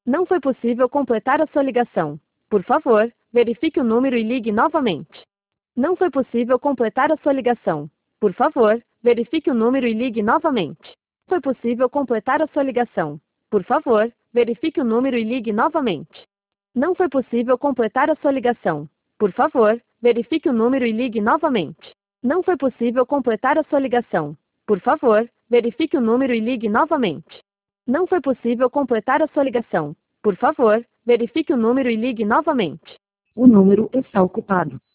Não foi possível completar a sua ligação. Por favor, verifique o número e ligue novamente. Não foi possível completar a sua ligação. Por favor, verifique o número e ligue novamente. Foi possível completar a sua ligação. Por favor, verifique o número e ligue novamente. Não foi possível completar a sua ligação. Por favor, verifique o número e ligue novamente. Não foi possível completar a sua ligação. Por favor, verifique o número e ligue novamente. Não foi possível completar a sua ligação. Por favor, verifique o número e ligue novamente. O número está ocupado.